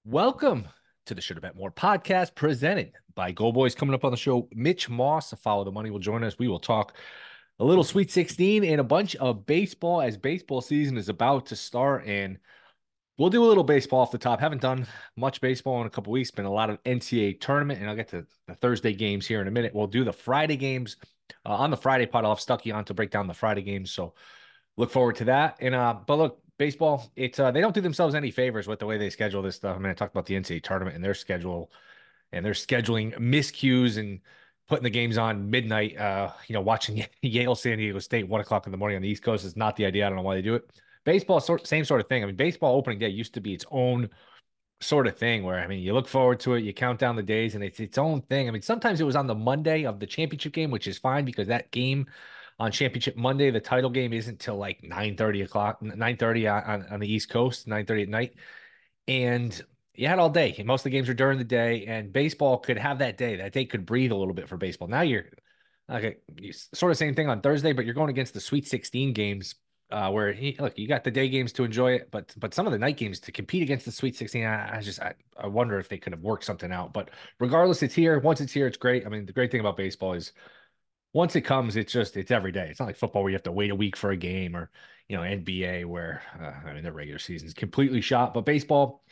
Welcome to the Should Have Bet More podcast presented by Go Boys. Coming up on the show, Mitch Moss of Follow the Money will join us. We will talk a little Sweet 16 and a bunch of baseball as baseball season is about to start. And we'll do a little baseball off the top. Haven't done much baseball in a couple weeks. Been a lot of NCAA tournament, and I'll get to the Thursday games here in a minute. We'll do the Friday games on the Friday pod. I'll have Stucky on to break down the Friday games. So look forward to that. And but look, baseball, it's they don't do themselves any favors with the way they schedule this stuff. I mean, I talked about the NCAA tournament and their schedule and their scheduling miscues and putting the games on midnight. Watching Yale, San Diego State, 1 o'clock in the morning on the East Coast is not the idea. I don't know why they do it. Baseball, same sort of thing. I mean, baseball opening day used to be its own sort of thing where I mean, you look forward to it, you count down the days, and it's its own thing. I mean, sometimes it was on the Monday of the championship game, which is fine because that game on championship Monday, the title game isn't till like 9:30 on the East Coast, 9:30 at night. And you had all day. Most of the games are during the day, and baseball could have that day. That day could breathe a little bit for baseball. Now you're okay, sort of same thing on Thursday, but you're going against the Sweet 16 games, where look, you got the day games to enjoy it, but some of the night games to compete against the Sweet 16. I wonder if they could have worked something out. But regardless, it's here. Once it's here, it's great. I mean, the great thing about baseball is once it comes, it's every day. It's not like football where you have to wait a week for a game or NBA where I mean their regular season is completely shot. But baseball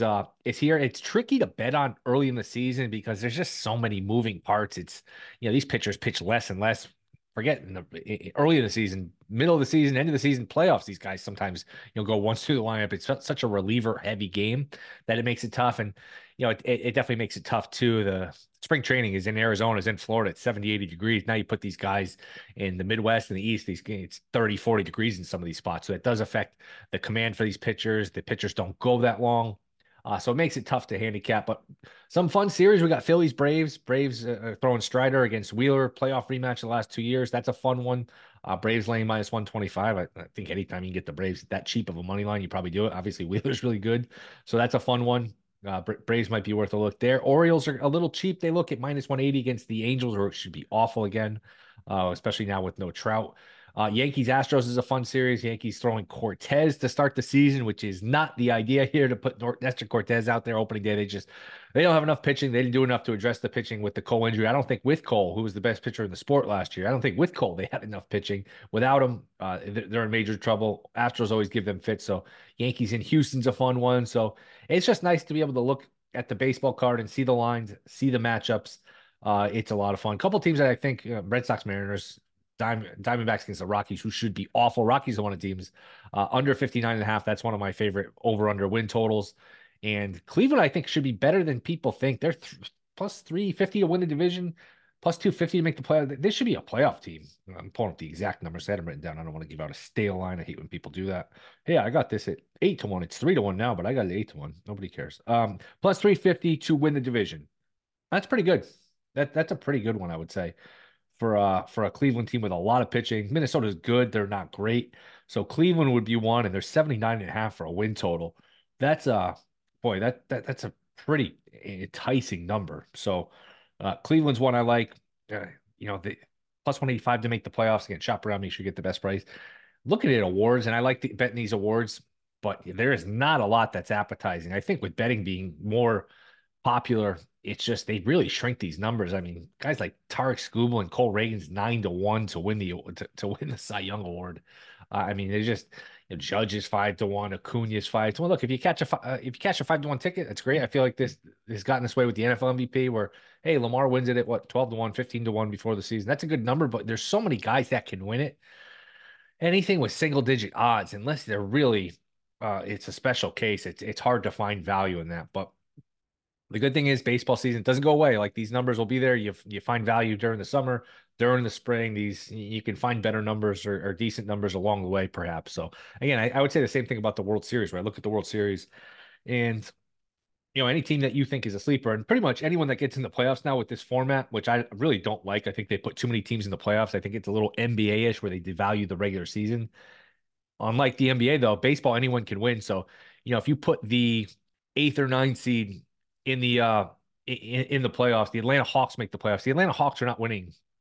is here. It's tricky to bet on early in the season because there's just so many moving parts. It's these pitchers pitch less and less. Forget early in the season, middle of the season, end of the season, playoffs. These guys sometimes go once through the lineup. It's such a reliever heavy game that it makes it tough. And it definitely makes it tough too. The spring training is in Arizona, is in Florida at 70, 80 degrees. Now you put these guys in the Midwest and the East, it's 30, 40 degrees in some of these spots. So it does affect the command for these pitchers. The pitchers don't go that long. So it makes it tough to handicap, but some fun series. We got Phillies, Braves. Braves throwing Strider against Wheeler. Playoff rematch the last 2 years. That's a fun one. Braves laying minus 125. I think anytime you can get the Braves that cheap of a money line, you probably do it. Obviously, Wheeler's really good. So that's a fun one. Braves might be worth a look there. Orioles are a little cheap. They look at minus 180 against the Angels, or it should be awful again, especially now with no Trout. Yankees Astros is a fun series. Yankees throwing Cortez to start the season, which is not the idea here to put Nestor Cortez out there opening day. They don't have enough pitching. They didn't do enough to address the pitching with the Cole injury. I don't think with Cole, who was the best pitcher in the sport last year, I don't think with Cole they had enough pitching. Without him, they're in major trouble. Astros always give them fits. So Yankees in Houston's a fun one. So it's just nice to be able to look at the baseball card and see the lines, see the matchups. It's a lot of fun. A couple teams that I think Red Sox, Mariners, Diamondbacks against the Rockies, who should be awful. Rockies are one of the teams under 59 and a half. That's one of my favorite over under win totals. And Cleveland, I think, should be better than people think. They're plus 350 to win the division, plus 250 to make the playoff. This should be a playoff team. I'm pulling up the exact numbers. I had them written down. I don't want to give out a stale line. I hate when people do that. Hey, I got this at 8-1. It's 3-1 now, but I got it 8-1. Nobody cares. Plus 350 to win the division. That's pretty good. That's a pretty good one, I would say for a Cleveland team with a lot of pitching. Minnesota's good. They're not great. So Cleveland would be one, and they're 79 and a half for a win total. That's boy, that's a pretty enticing number. So Cleveland's one I like. The plus 185 to make the playoffs. Again, shop around, make sure you get the best price. Looking at awards, and I like betting these awards, but there is not a lot that's appetizing. I think with betting being more popular. It's just they really shrink these numbers. I mean, guys like Tarek Skubal and Cole Reagan's 9-1 to win to win the Cy Young Award. I mean, they just Judge is 5-1, Acuna's 5-1. Look, if you catch a 5-1 ticket, that's great. I feel like this has gotten this way with the NFL MVP, where hey, Lamar wins it at what 12-1, 15-1 before the season. That's a good number, but there's so many guys that can win it. Anything with single digit odds, unless they're really, it's a special case. It's hard to find value in that, but. The good thing is baseball season doesn't go away. Like these numbers will be there. You find value during the summer, during the spring. These you can find better numbers or decent numbers along the way, perhaps. So again, I would say the same thing about the World Series, right? Look at the World Series, and any team that you think is a sleeper, and pretty much anyone that gets in the playoffs now with this format, which I really don't like. I think they put too many teams in the playoffs. I think it's a little NBA-ish where they devalue the regular season. Unlike the NBA, though, baseball anyone can win. So, if you put the eighth or ninth seed in the playoffs, the Atlanta Hawks make the playoffs. The Atlanta Hawks are not winning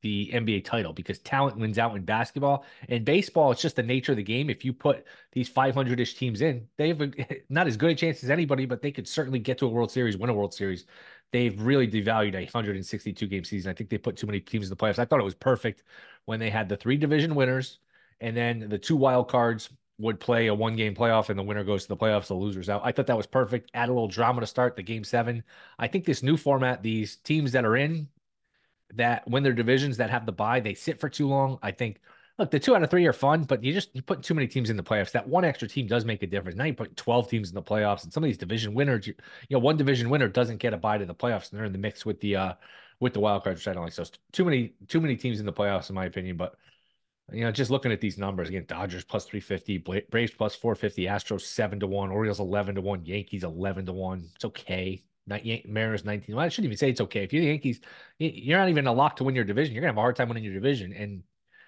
the NBA title because talent wins out in basketball. In baseball, it's just the nature of the game. If you put these 500-ish teams in, they have not as good a chance as anybody, but they could certainly get to a World Series, win a World Series. They've really devalued a 162 game season. I think they put too many teams in the playoffs. I thought it was perfect when they had the 3 division winners and then the 2 wild cards would play a 1-game playoff and the winner goes to the playoffs, the loser's out. I thought that was perfect. Add a little drama to start the game 7. I think this new format, these teams that are in that win their divisions that have the bye, they sit for too long. I think, look, the 2 out of 3 are fun, but you put too many teams in the playoffs. That one extra team does make a difference. Now you put 12 teams in the playoffs, and some of these division winners, one division winner doesn't get a bye to the playoffs, and they're in the mix with the wild cards, which I don't like. So too many teams in the playoffs, in my opinion. But just looking at these numbers again, Dodgers plus 350, Braves plus 450, Astros 7-1, Orioles 11-1, Yankees 11-1. It's okay. Mariners 19. Well, I shouldn't even say it's okay. If you're the Yankees, you're not even a lock to win your division. You're gonna have a hard time winning your division. And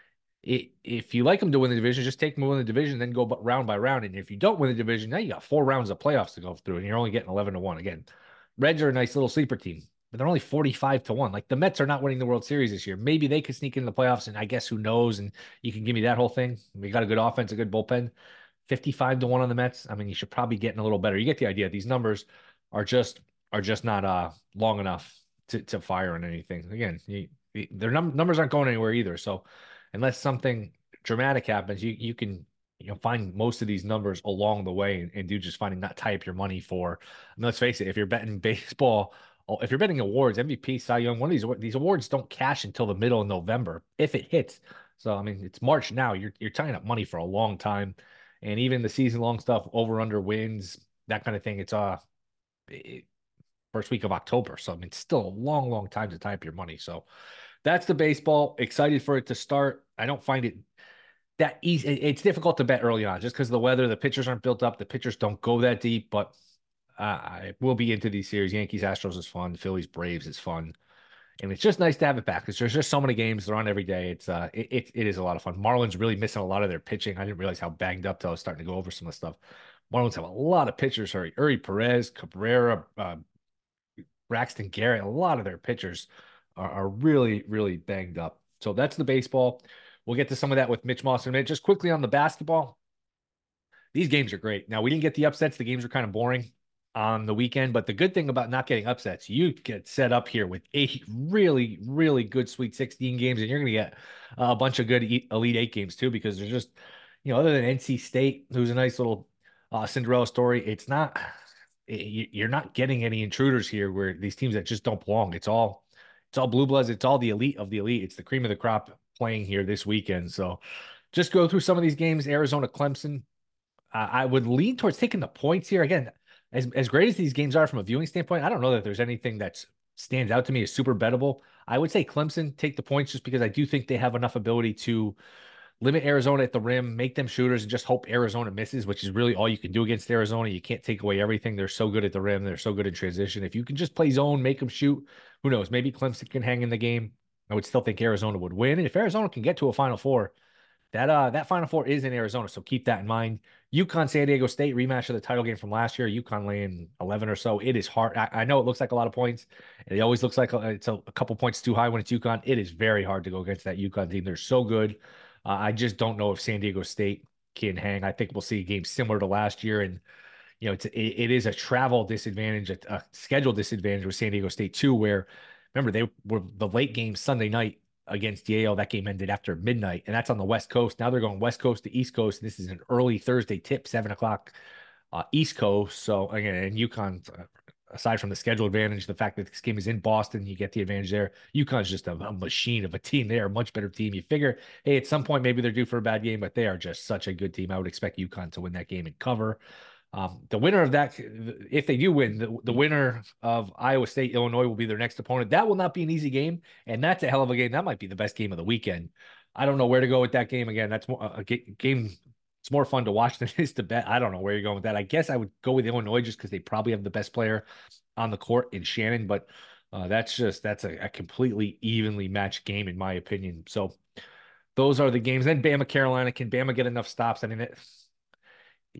if you like them to win the division, just take them to win the division, then go round by round. And if you don't win the division, now you got 4 rounds of playoffs to go through, and you're only getting 11-1. Again, Reds are a nice little sleeper team, but they're only 45-1. Like the Mets are not winning the World Series this year. Maybe they could sneak into the playoffs, and I guess who knows? And you can give me that whole thing. We got a good offense, a good bullpen. 55-1 on the Mets. I mean, you should probably getting a little better. You get the idea. These numbers are just not long enough to fire on anything. Again, their numbers aren't going anywhere either. So unless something dramatic happens, you can find most of these numbers along the way and do just finding not tie up your money for. I mean, let's face it, if you're betting baseball, if you're betting awards, MVP, Cy Young, one of these awards don't cash until the middle of November if it hits. So I mean, it's March now. You're tying up money for a long time, and even the season long stuff, over under wins, that kind of thing. It's first week of October. So I mean, it's still a long, long time to tie up your money. So that's the baseball. Excited for it to start. I don't find it that easy. It's difficult to bet early on just because of the weather. The pitchers aren't built up. The pitchers don't go that deep, but I will be into these series. Yankees, Astros is fun. Phillies, Braves is fun. And it's just nice to have it back because there's just so many games. They're on every day. It is a lot of fun. Marlins really missing a lot of their pitching. I didn't realize how banged up till I was starting to go over some of the stuff. Marlins have a lot of pitchers. Uri Perez, Cabrera, Braxton Garrett, a lot of their pitchers are really, really banged up. So that's the baseball. We'll get to some of that with Mitch Moss in a minute. Just quickly on the basketball, these games are great. Now, we didn't get the upsets. The games are kind of boring on the weekend, but the good thing about not getting upsets, you get set up here with 8 really, really good Sweet 16 games, and you're going to get a bunch of good Elite 8 games too, because there's just, other than NC State, who's a nice little Cinderella story, you're not getting any intruders here where these teams that just don't belong. It's all blue bloods. It's all the elite of the elite. It's the cream of the crop playing here this weekend. So just go through some of these games. Arizona, Clemson. I would lean towards taking the points here. Again, as great as these games are from a viewing standpoint, I don't know that there's anything that stands out to me as super bettable. I would say Clemson, take the points just because I do think they have enough ability to limit Arizona at the rim, make them shooters, and just hope Arizona misses, which is really all you can do against Arizona. You can't take away everything. They're so good at the rim. They're so good in transition. If you can just play zone, make them shoot, who knows? Maybe Clemson can hang in the game. I would still think Arizona would win. And if Arizona can get to a Final Four, that Final Four is in Arizona, so keep that in mind. UConn, San Diego State, rematch of the title game from last year. UConn laying 11 or so. It is hard. I know it looks like a lot of points. It always looks like it's a couple points too high when it's UConn. It is very hard to go against that UConn team. They're so good. I just don't know if San Diego State can hang. I think we'll see a game similar to last year, and it is a travel disadvantage, a schedule disadvantage with San Diego State too. Where remember they were the late game Sunday night against Yale. That game ended after midnight, and that's on the West Coast. Now they're going West Coast to East Coast. This is an early Thursday tip, 7 o'clock East Coast. So again, and UConn, aside from the schedule advantage, the fact that this game is in Boston, you get the advantage there. UConn's just a machine of a team. They are a much better team. You figure, hey, at some point maybe they're due for a bad game, but they are just such a good team. I would expect UConn to win that game and cover. The winner of that, if they do win, the winner of Iowa State, Illinois will be their next opponent. That will not be an easy game, and that's a hell of a game. That might be the best game of the weekend. I don't know where to go with that game. Again, that's more a game. It's more fun to watch than it is to bet. I don't know where you're going with that. I guess I would go with Illinois just because they probably have the best player on the court in Shannon, but that's a completely evenly matched game in my opinion. So those are the games. Then Bama, Carolina. Can Bama get enough stops? I mean,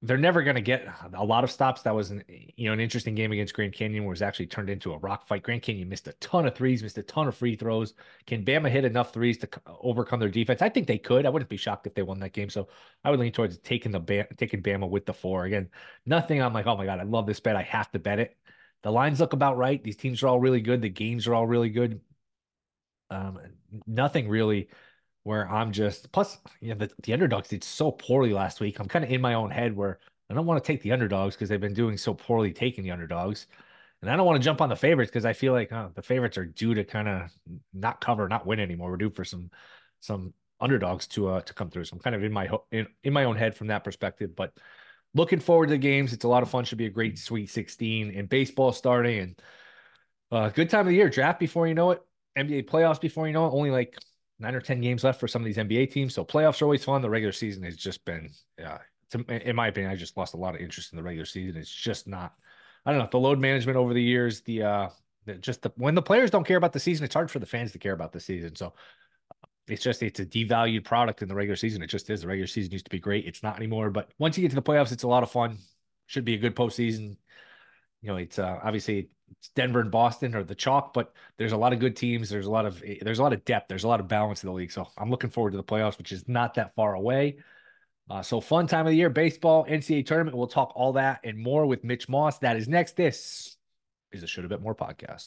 they're never going to get a lot of stops. That was an interesting game against Grand Canyon where it was actually turned into a rock fight. Grand Canyon missed a ton of threes, missed a ton of free throws. Can Bama hit enough threes to overcome their defense? I think they could. I wouldn't be shocked if they won that game. So I would lean towards taking Bama with the 4. Again, nothing. I'm like, oh my God, I love this bet. I have to bet it. The lines look about right. These teams are all really good. The games are all really good. Um, Nothing really where I'm just plus the underdogs did so poorly last week. I'm kind of in my own head where I don't want to take the underdogs because they've been doing so poorly taking the underdogs. And I don't want to jump on the favorites because I feel like the favorites are due to kind of not cover, not win anymore. We're due for some underdogs to come through. So I'm kind of in my own head from that perspective. But looking forward to the games. It's a lot of fun. Should be a great Sweet 16 and baseball starting and good time of the year. Draft before you know it. NBA playoffs before you know it. Only like 9 or 10 games left for some of these NBA teams. So playoffs are always fun. The regular season has just been, in my opinion, I just lost a lot of interest in the regular season. It's just not, I don't know, the load management over the years, when the players don't care about the season, it's hard for the fans to care about the season. So it's a devalued product in the regular season. It just is. The regular season used to be great. It's not anymore. But once you get to the playoffs, it's a lot of fun. Should be a good postseason. It's obviously it's Denver and Boston or the chalk, but there's a lot of good teams. There's a lot of depth. There's a lot of balance in the league. So I'm looking forward to the playoffs, which is not that far away. So fun time of the year, baseball, NCAA tournament. We'll talk all that and more with Mitch Moss. That is next. This is a Should Have Bet More podcast.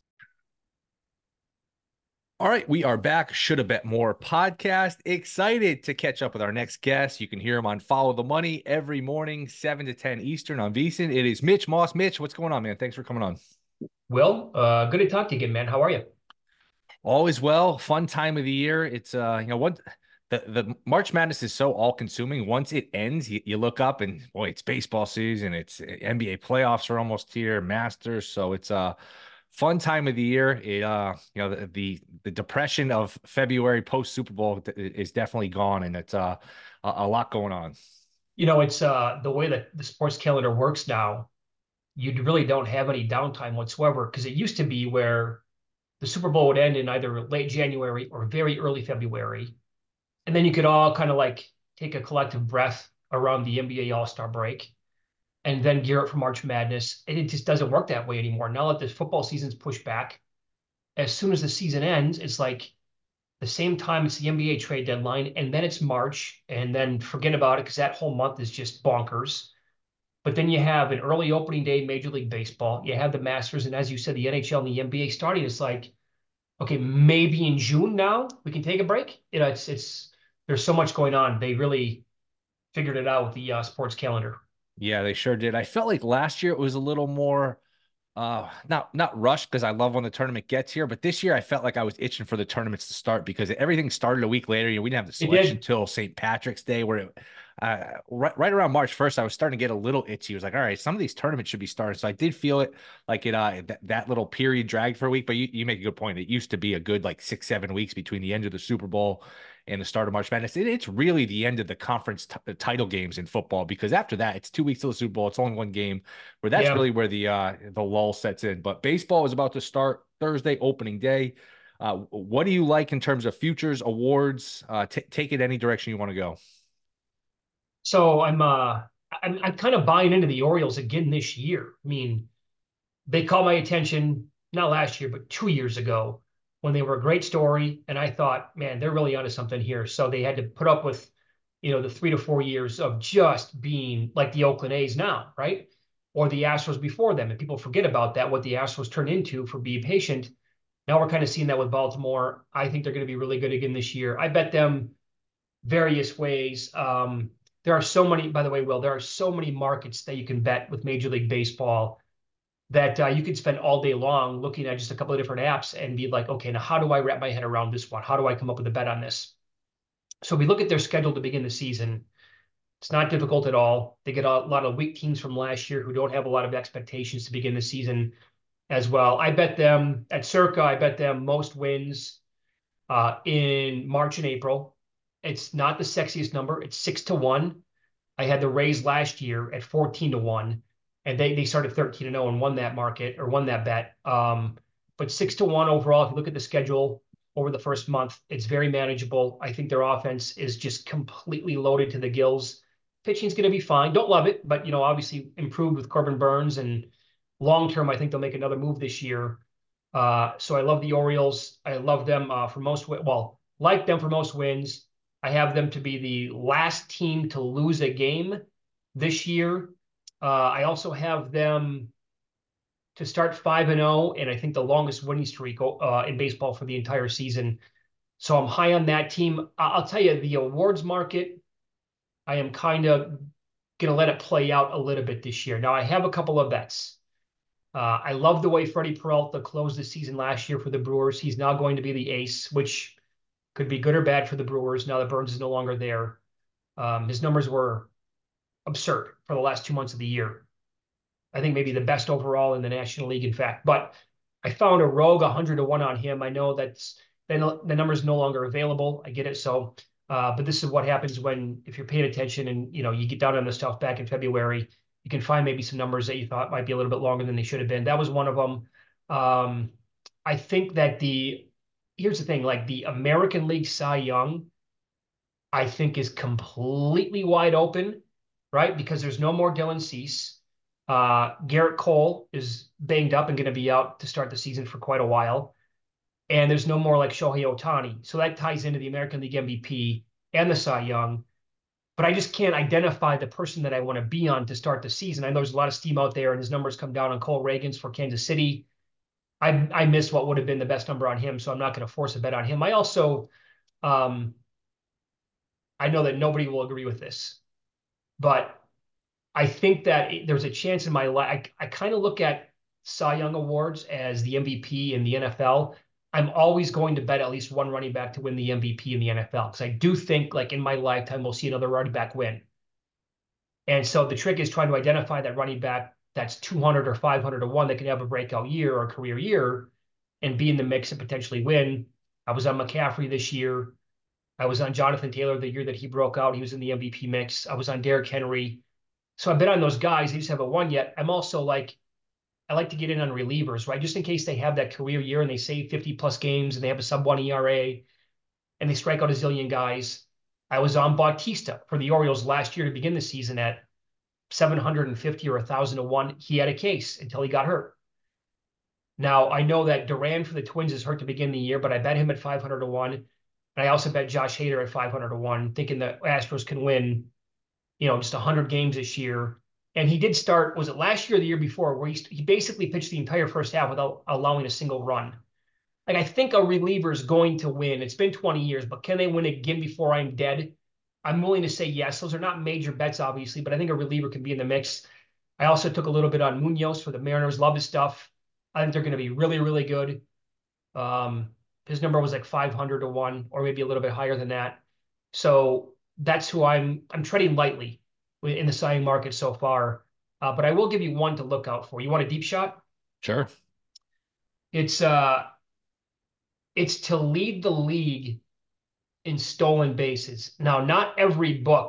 All right, we are back. Should Have Bet More podcast. Excited to catch up with our next guest. You can hear him on Follow the Money every morning, 7 to 10 Eastern on VSiN. It is Mitch Moss. Mitch, what's going on, man? Thanks for coming on. Will, good to talk to you again, man. How are you? Always well. Fun time of the year. It's what the March Madness is so all consuming. Once it ends, you look up and boy, it's baseball season. It's NBA playoffs are almost here, Masters. So it's a fun time of the year. It the depression of February post Super Bowl is definitely gone, and it's a lot going on. It's the way that the sports calendar works now. You really don't have any downtime whatsoever because it used to be where the Super Bowl would end in either late January or very early February, and then you could all kind of like take a collective breath around the NBA All-Star break and then gear up for March Madness. And it just doesn't work that way anymore. Now that the football season's pushed back, as soon as the season ends, it's like the same time it's the NBA trade deadline, and then it's March, and then forget about it because that whole month is just bonkers. But then you have an early opening day in Major League Baseball. You have the Masters, and as you said, the NHL and the NBA starting. It's like, okay, maybe in June now we can take a break. It's there's so much going on. They really figured it out with the sports calendar. Yeah, they sure did. I felt like last year it was a little more not rushed because I love when the tournament gets here, but this year I felt like I was itching for the tournaments to start because everything started a week later. We didn't have the It selection did. till St. Patrick's Day, where right around March 1st, I was starting to get a little itchy. It was like, all right, some of these tournaments should be starting. So I did feel it like that little period dragged for a week. But you make a good point. It used to be a good like 6-7 weeks between the end of the Super Bowl and the start of March Madness. It's really the end of the conference title games in football because after that, it's 2 weeks till the Super Bowl. It's only one game where that's Yeah. really where the lull sets in. But baseball is about to start Thursday, opening day. What do you like in terms of futures, awards? Take it any direction you want to go. So I'm kind of buying into the Orioles again this year. I mean, they caught my attention not last year, but 2 years ago when they were a great story. And I thought, man, they're really onto something here. So they had to put up with, the 3 to 4 years of just being like the Oakland A's now, right? Or the Astros before them. And people forget about that, what the Astros turned into for being patient. Now we're kind of seeing that with Baltimore. I think they're going to be really good again this year. I bet them various ways. There are so many, by the way, Will, there are so many markets that you can bet with Major League Baseball that you could spend all day long looking at just a couple of different apps and be like, okay, now how do I wrap my head around this one? How do I come up with a bet on this? So we look at their schedule to begin the season. It's not difficult at all. They get a lot of weak teams from last year who don't have a lot of expectations to begin the season as well. I bet them at Circa, I bet them most wins in March and April. It's not the sexiest number. It's 6 to 1. I had the Rays last year at 14 to 1, and they started 13 0 and won that market or won that bet. But 6 to 1 overall, if you look at the schedule over the first month, it's very manageable. I think their offense is just completely loaded to the gills. pitching's going to be fine. Don't love it, but obviously improved with Corbin Burns, and long term, I think they'll make another move this year. So I love the Orioles. I love them for most, well, like them for most wins. I have them to be the last team to lose a game this year. I also have them to start 5-0, and I think the longest winning streak in baseball for the entire season. So I'm high on that team. I'll tell you, the awards market, I am kind of going to let it play out a little bit this year. Now, I have a couple of bets. I love the way Freddie Peralta closed the season last year for the Brewers. He's now going to be the ace, which could be good or bad for the Brewers now that Burns is no longer there. His numbers were absurd for the last 2 months of the year. I think maybe the best overall in the National League, in fact. But I found a rogue 100-1 on him. I know that's the number is no longer available. I get it. So, but this is what happens if you're paying attention and you get down on the stuff back in February. You can find maybe some numbers that you thought might be a little bit longer than they should have been. That was one of them. I think that here's the thing, like the American League Cy Young, I think is completely wide open, right? Because there's no more Dylan Cease. Garrett Cole is banged up and going to be out to start the season for quite a while. And there's no more like Shohei Ohtani. So that ties into the American League MVP and the Cy Young. But I just can't identify the person that I want to be on to start the season. I know there's a lot of steam out there, and his numbers come down on Cole Reagans for Kansas City. I missed what would have been the best number on him, so I'm not going to force a bet on him. I also, I know that nobody will agree with this, but I think that there's a chance in my life. I kind of look at Cy Young Awards as the MVP in the NFL. I'm always going to bet at least one running back to win the MVP in the NFL, because I do think like in my lifetime we'll see another running back win. And so the trick is trying to identify that running back that's 200 or 500-1 that can have a breakout year or a career year and be in the mix and potentially win. I was on McCaffrey this year. I was on Jonathan Taylor the year that he broke out. He was in the MVP mix. I was on Derrick Henry. So I've been on those guys. They just haven't won yet. I'm also like, I like to get in on relievers, right? Just in case they have that career year and they save 50-plus games and they have a sub-1 ERA and they strike out a zillion guys. I was on Bautista for the Orioles last year to begin the season at 750 or 1,000-1. He had a case until he got hurt. Now, I know that Duran for the Twins is hurt to begin the year, but I bet him at 500-1. And I also bet Josh Hader at 500-1, thinking the Astros can win, just 100 games this year. And he did start, was it last year or the year before, where he basically pitched the entire first half without allowing a single run. Like, I think a reliever is going to win. It's been 20 years, but can they win again before I'm dead? I'm willing to say yes. Those are not major bets, obviously, but I think a reliever can be in the mix. I also took a little bit on Munoz for the Mariners. Love his stuff. I think they're going to be really, really good. His number was like 500-1 or maybe a little bit higher than that. So that's who I'm treading lightly in the signing market so far. But I will give you one to look out for. You want a deep shot? Sure. It's to lead the league in stolen bases. Now, not every book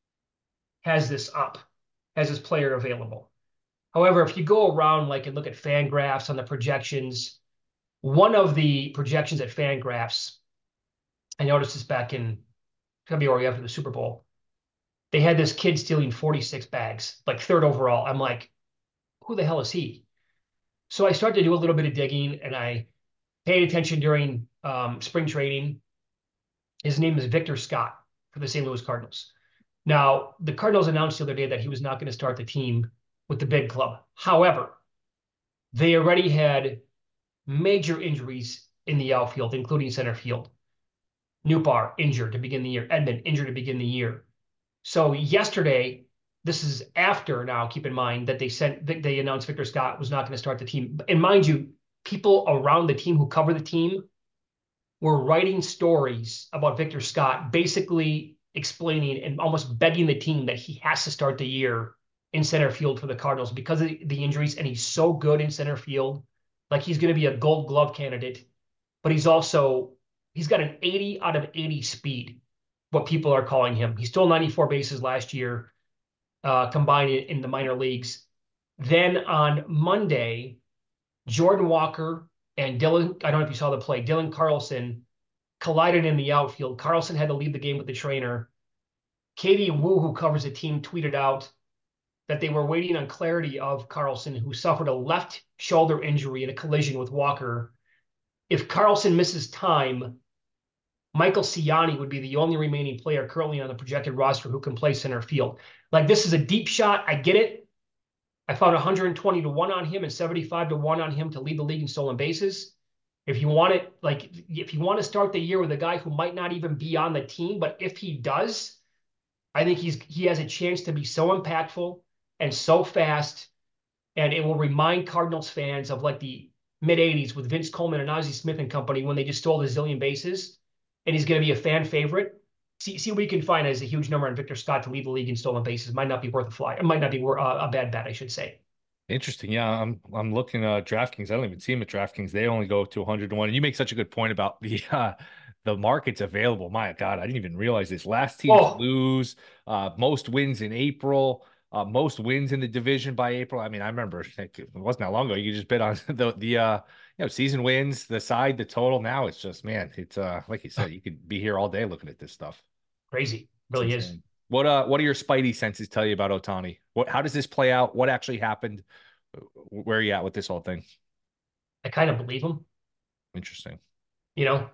has this player available. However, if you go around and look at Fangraphs on the projections, one of the projections at Fangraphs, I noticed this back in February after the Super Bowl, they had this kid stealing 46 bags, like third overall. I'm like, who the hell is he? So I started to do a little bit of digging, and I paid attention during spring training. His name is Victor Scott for the St. Louis Cardinals. Now, the Cardinals announced the other day that he was not going to start the team with the big club. However, they already had major injuries in the outfield, including center field. Nootbaar injured to begin the year. Edman injured to begin the year. So yesterday, this is after now, keep in mind, that they announced Victor Scott was not going to start the team. And mind you, people around the team who cover the team were writing stories about Victor Scott, basically explaining and almost begging the team that he has to start the year in center field for the Cardinals because of the injuries. And he's so good in center field. Like, he's going to be a Gold Glove candidate, but he's got an 80 out of 80 speed, what people are calling him. He stole 94 bases last year, combined in the minor leagues. Then on Monday, Jordan Walker and Dylan, I don't know if you saw the play, Dylan Carlson collided in the outfield. Carlson had to leave the game with the trainer. Katie Wu, who covers the team, tweeted out that they were waiting on clarity of Carlson, who suffered a left shoulder injury in a collision with Walker. If Carlson misses time, Michael Ciani would be the only remaining player currently on the projected roster who can play center field. Like, this is a deep shot. I get it. I found 120 to 1 on him and 75 to 1 on him to lead the league in stolen bases. If you want it, like, if you want to start the year with a guy who might not even be on the team, but if he does, I think he has a chance to be so impactful and so fast, and it will remind Cardinals fans of like the mid 80s with Vince Coleman and Ozzie Smith and company when they just stole a zillion bases. And he's going to be a fan favorite. See what you can find as a huge number on Victor Scott to lead the league in stolen bases. Might not be worth a fly. It might not be a bad bet, I should say. Interesting. Yeah, I'm looking at DraftKings. I don't even see them at DraftKings. They only go to 100 to 1. And you make such a good point about the markets available. My God, I didn't even realize this. Last team to lose, most wins in April, most wins in the division by April. I mean, I remember it wasn't that long ago. You could just bet on the season wins, the side, the total. Now it's just, man, it's like you said, you could be here all day looking at this stuff. Crazy. It's Really insane. is. What do your spidey senses tell you about Ohtani? How does this play out? What actually happened? Where are you at with this whole thing? I kind of believe him. Interesting. You know,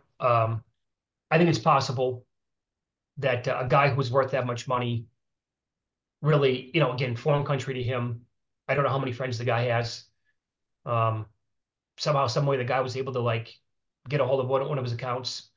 I think it's possible that a guy who's worth that much money really, again, foreign country to him. I don't know how many friends the guy has. Um, Somehow, some way, the guy was able to like get a hold of one of his accounts.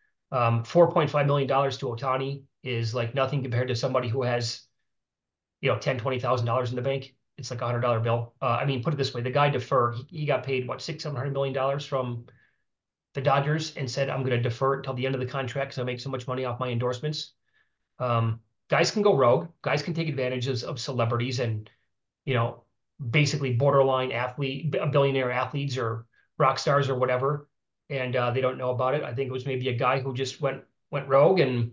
$4.5 million to Ohtani is like nothing compared to somebody who has, $10,000, $20,000 in the bank. It's like $100 bill. I mean, put it this way: the guy deferred. He got paid what, $600-700 million from the Dodgers, and said, "I'm going to defer it until the end of the contract because I make so much money off my endorsements." Guys can go rogue. Guys can take advantages of celebrities and, you know, basically borderline billionaire athletes or rock stars or whatever, and they don't know about it. I think it was maybe a guy who just went rogue, and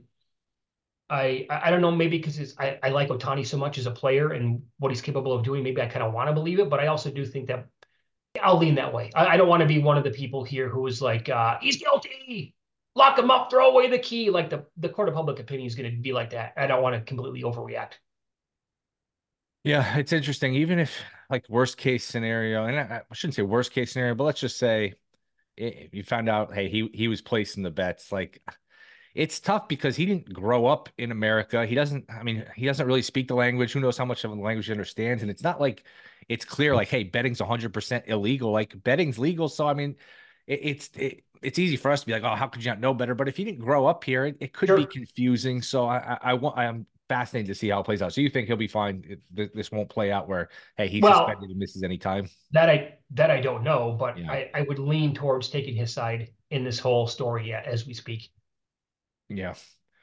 I don't know, maybe because I like Ohtani so much as a player and what he's capable of doing. Maybe I kind of want to believe it, but I also do think that I'll lean that way. I don't want to be one of the people here who is like, he's guilty, lock him up, throw away the key. Like the court of public opinion is going to be like that. I don't want to completely overreact. Yeah, it's interesting. Even if like worst case scenario, and I shouldn't say worst case scenario, but let's just say you found out, hey, he was placing the bets. Like it's tough because he didn't grow up in America. He doesn't, I mean, he doesn't really speak the language. Who knows how much of the language he understands? And it's not like it's clear, like, hey, betting's 100% illegal. Like betting's legal. So, I mean, it's easy for us to be like, oh, how could you not know better? But if you didn't grow up here, it could be Sure. confusing. So I'm fascinated to see how it plays out. So you think he'll be fine? This won't play out where, hey, he's Well, suspended and misses any time. that I don't know, but Yeah. I would lean towards taking his side in this whole story as we speak. Yeah.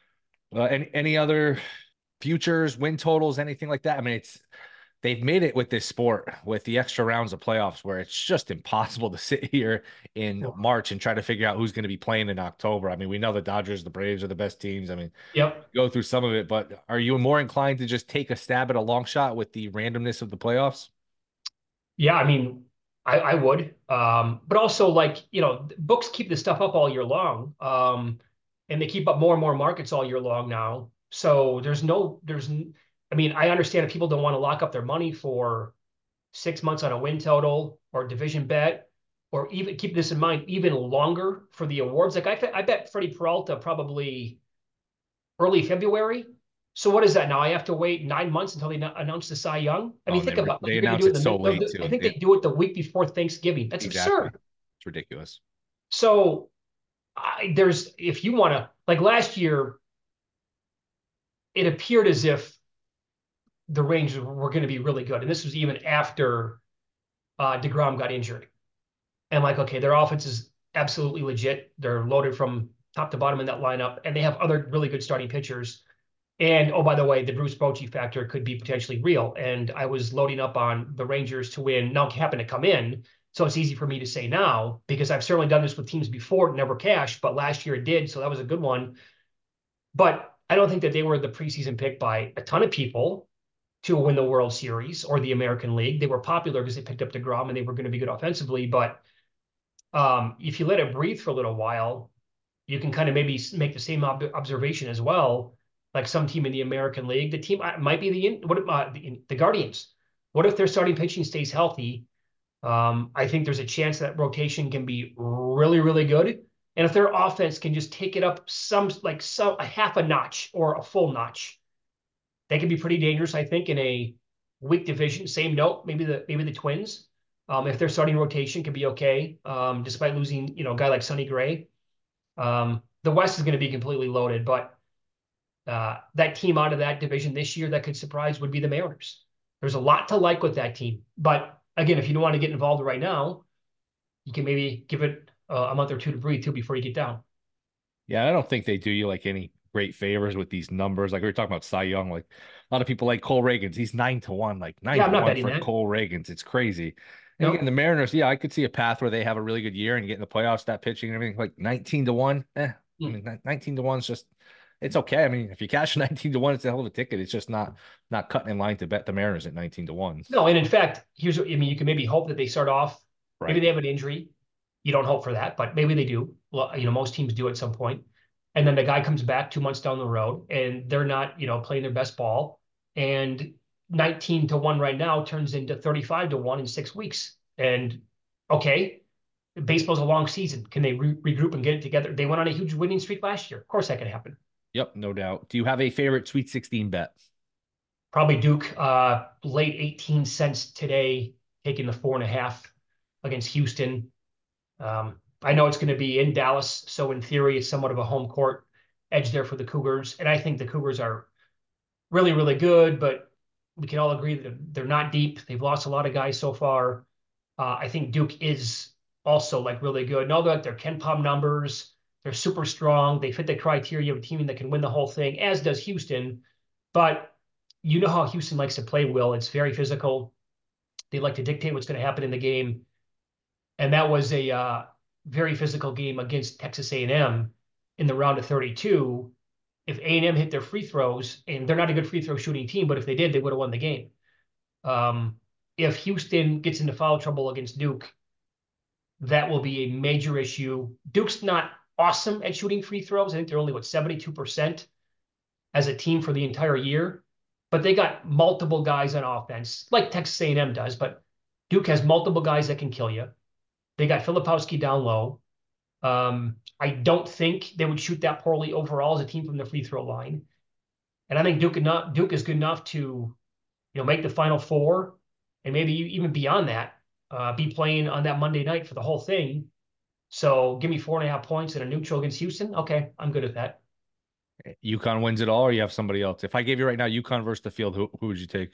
Any other futures, win totals, anything like that? I mean, they've made it with this sport with the extra rounds of playoffs where it's just impossible to sit here in March and try to figure out who's going to be playing in October. I mean, we know the Dodgers, the Braves are the best teams. I mean, Yep. go through some of it, but are you more inclined to just take a stab at a long shot with the randomness of the playoffs? Yeah, I mean, I would. But also, like, books keep this stuff up all year long. And they keep up more and more markets all year long now. So I mean, I understand if people don't want to lock up their money for 6 months on a win total or division bet, or even keep this in mind, even longer for the awards. Like I bet Freddie Peralta probably early February. So what is that now? I have to wait 9 months until they announce the Cy Young. I Oh, mean, and think about like they you're going to announce do it it so late I too. think they do it the week before Thanksgiving. That's Exactly. absurd. It's ridiculous. So if you want to, like last year, it appeared as if the Rangers were going to be really good, and this was even after DeGrom got injured. And like, okay, their offense is absolutely legit. They're loaded from top to bottom in that lineup, and they have other really good starting pitchers. And oh, by the way, the Bruce Bochy factor could be potentially real. And I was loading up on the Rangers to win. Now happen to come in, so it's easy for me to say now because I've certainly done this with teams before. It never cashed, but last year it did, so that was a good one. But I don't think that they were the preseason pick by a ton of people to win the World Series or the American League. They were popular because they picked up DeGrom and they were going to be good offensively. But if you let it breathe for a little while, you can kind of maybe make the same observation as well. like some team in the American League. The team might be the Guardians. What if their starting pitching stays healthy? I think there's a chance that rotation can be really, really good. And if their offense can just take it up a half a notch or a full notch, they can be pretty dangerous, I think, in a weak division. Same note, maybe the Twins, if their starting rotation can be okay, despite losing, a guy like Sonny Gray. The West is going to be completely loaded, but that team out of that division this year that could surprise would be the Mariners. There's a lot to like with that team, but again, if you don't want to get involved right now, you can maybe give it a month or two to breathe too before you get down. Yeah, I don't think they do you like any great favors with these numbers. Like we were talking about Cy Young, like a lot of people like Cole Reagans. He's 9-1, like nine Yeah, to I'm not one betting for that. Cole Reagans. It's crazy. And again, No, the Mariners, yeah, I could see a path where they have a really good year and get in the playoffs, that pitching and everything. Like 19-1. I mm. mean, 19-1 is just it's okay. I mean, if you cash 19-1, it's a hell of a ticket. It's just not cutting in line to bet the Mariners at 19-1. No, and in fact, here's what I mean. You can maybe hope that they start off. Maybe Right. they have an injury. You don't hope for that, but maybe they do. Well, most teams do at some point. And then the guy comes back 2 months down the road, and they're not, playing their best ball. And 19-1 right now turns into 35-1 in 6 weeks. And okay, baseball's a long season. Can they regroup and get it together? They went on a huge winning streak last year. Of course, that can happen. Yep, no doubt. Do you have a favorite Sweet 16 bet? Probably Duke, late 18 cents today, taking the 4.5 against Houston. I know it's going to be in Dallas, so in theory, it's somewhat of a home court edge there for the Cougars. And I think the Cougars are really, really good, but we can all agree that they're not deep. They've lost a lot of guys so far. I think Duke is also like really good. And all their KenPom numbers, they're super strong. They fit the criteria of a team that can win the whole thing, as does Houston. But you know how Houston likes to play, Will. It's very physical. They like to dictate what's going to happen in the game. And that was a very physical game against Texas A&M in the round of 32. If A&M hit their free throws, and they're not a good free throw shooting team, but if they did, they would have won the game. If Houston gets into foul trouble against Duke, that will be a major issue. Duke's not awesome at shooting free throws. I think they're only, 72% as a team for the entire year. But they got multiple guys on offense, like Texas A&M does. But Duke has multiple guys that can kill you. They got Filipowski down low. I don't think they would shoot that poorly overall as a team from the free throw line. And I think Duke is good enough to, make the Final Four and maybe even beyond that, be playing on that Monday night for the whole thing. So give me 4.5 points in a neutral against Houston. Okay, I'm good at that. UConn wins it all, or you have somebody else? If I gave you right now UConn versus the field, who would you take?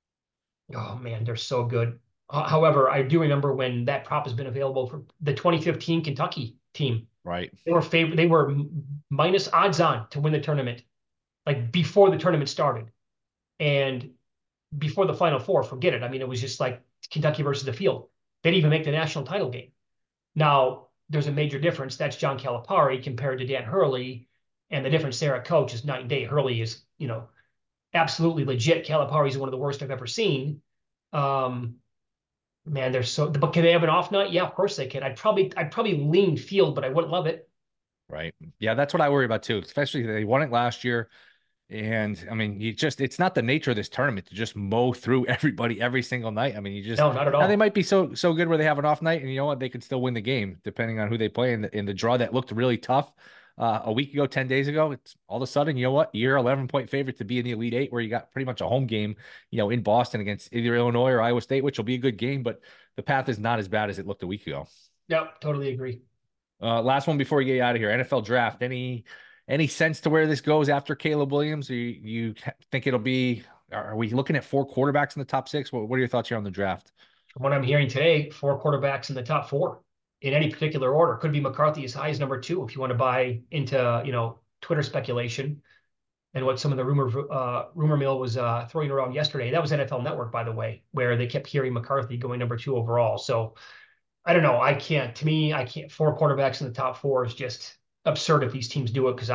Oh man, they're so good. However, I do remember when that prop has been available for the 2015 Kentucky team. Right. They were minus odds on to win the tournament, like before the tournament started, and before the Final Four. Forget it. I mean, it was just like Kentucky versus the field. They didn't even make the national title game. Now there's a major difference. That's John Calipari compared to Dan Hurley, and the difference there at coach is night and day. Hurley is, absolutely legit. Calipari is one of the worst I've ever seen. Um, Man, they're so. But can they have an off night? Yeah, of course they can. I'd probably lean field, but I wouldn't love it. Right. Yeah, that's what I worry about too. Especially they won it last year. And I mean, it's not the nature of this tournament to just mow through everybody every single night. I mean, No, not at now they all. might be so good where they have an off night, and you know what, they could still win the game depending on who they play in the draw that looked really tough a week ago, 10 days ago. It's all of a sudden, you know what, you're 11-point favorite to be in the Elite Eight, where you got pretty much a home game, in Boston against either Illinois or Iowa State, which will be a good game, but the path is not as bad as it looked a week ago. Yep, totally agree. Last one before we get out of here. NFL draft. Any sense to where this goes after Caleb Williams? You think it'll be? Are we looking at 4 quarterbacks in the top 6? What are your thoughts here on the draft? From what I'm hearing today, 4 quarterbacks in the top four in any particular order. Could be McCarthy as high as number two if you want to buy into, Twitter speculation and what some of the rumor mill was throwing around yesterday. That was NFL Network, by the way, where they kept hearing McCarthy going number two overall. So I don't know. To me, I can't. 4 quarterbacks in the top four is just absurd if these teams do it because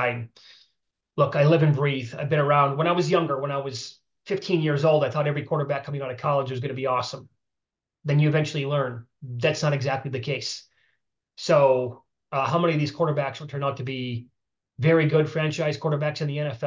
I live and breathe. I've been around. When I was younger, when I was 15 years old, I thought every quarterback coming out of college was going to be awesome. Then you eventually learn that's not exactly the case. So how many of these quarterbacks will turn out to be very good franchise quarterbacks in the NFL?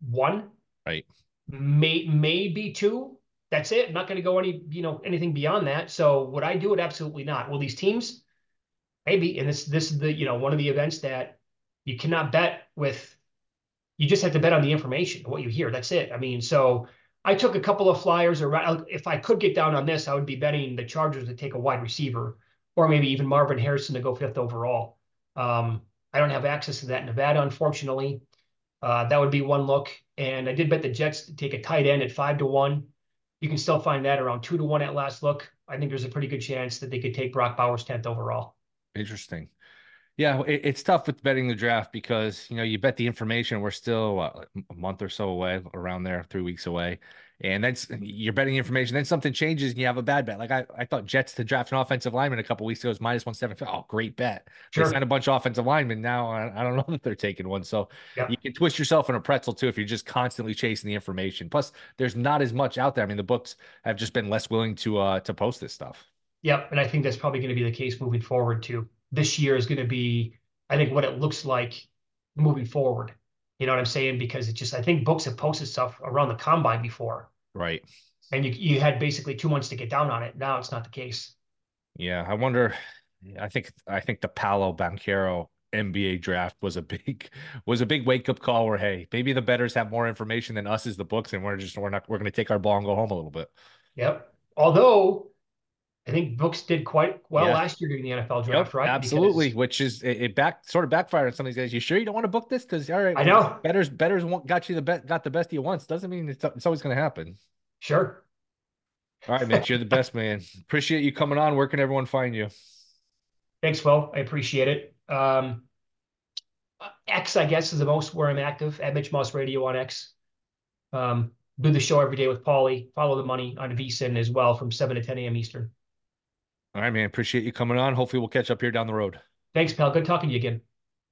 one, Right. maybe two. That's it. I'm not going to go anything beyond that. So would I do it? Absolutely not. Will these teams? Maybe. And this is the, one of the events that you cannot bet with. You just have to bet on the information, what you hear. That's it. I mean, so I took a couple of flyers around. If I could get down on this, I would be betting the Chargers to take a wide receiver, or maybe even Marvin Harrison to go fifth overall. I don't have access to that in Nevada, unfortunately. That would be one look. And I did bet the Jets to take a tight end at 5-1. You can still find that around 2-1 at last look. I think there's a pretty good chance that they could take Brock Bowers 10th overall. Interesting. Yeah, it's tough with betting the draft because you bet the information. We're still a month or so away, around there, 3 weeks away, and then you're betting information. Then something changes and you have a bad bet. Like I thought Jets to draft an offensive lineman a couple weeks ago was -175. Oh, great bet. They signed Sure. a bunch of offensive linemen. Now I don't know that they're taking one. So you Yep. can twist yourself in a pretzel too if you're just constantly chasing the information. Plus, there's not as much out there. I mean, the books have just been less willing to post this stuff. Yep. And I think that's probably going to be the case moving forward too. This year is going to be, I think, what it looks like moving forward. You know what I'm saying? Because I think books have posted stuff around the combine before, Right. and you had basically 2 months to get down on it. Now it's not the case. Yeah, I wonder. I think the Paolo Banchero NBA draft was a big wake up call where, hey, maybe the bettors have more information than us as the books, and we're going to take our ball and go home a little bit. Yep. Although I think books did quite well Yeah. last year during the NFL draft, Yep. right? Absolutely. Because Which is it sort of backfired on some of these guys. You sure you don't want to book this? Because all right, I know. betters got you got the best you once. Doesn't mean it's always going to happen. Sure. All right, Mitch, you're the best man. Appreciate you coming on. Where can everyone find you? Thanks, Will. I appreciate it. X, I guess, is the most where I'm active at Mitch Moss Radio on X. Do the show every day with Paulie. Follow the money on VSIN as well from 7 to 10 a.m. Eastern. All right, man. Appreciate you coming on. Hopefully, we'll catch up here down the road. Thanks, pal. Good talking to you again.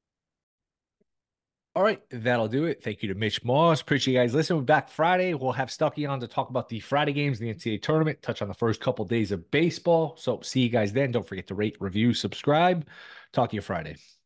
All right, that'll do it. Thank you to Mitch Moss. Appreciate you guys listening. We're back Friday. We'll have Stucky on to talk about the Friday games in the NCAA tournament, touch on the first couple days of baseball. So see you guys then. Don't forget to rate, review, subscribe. Talk to you Friday.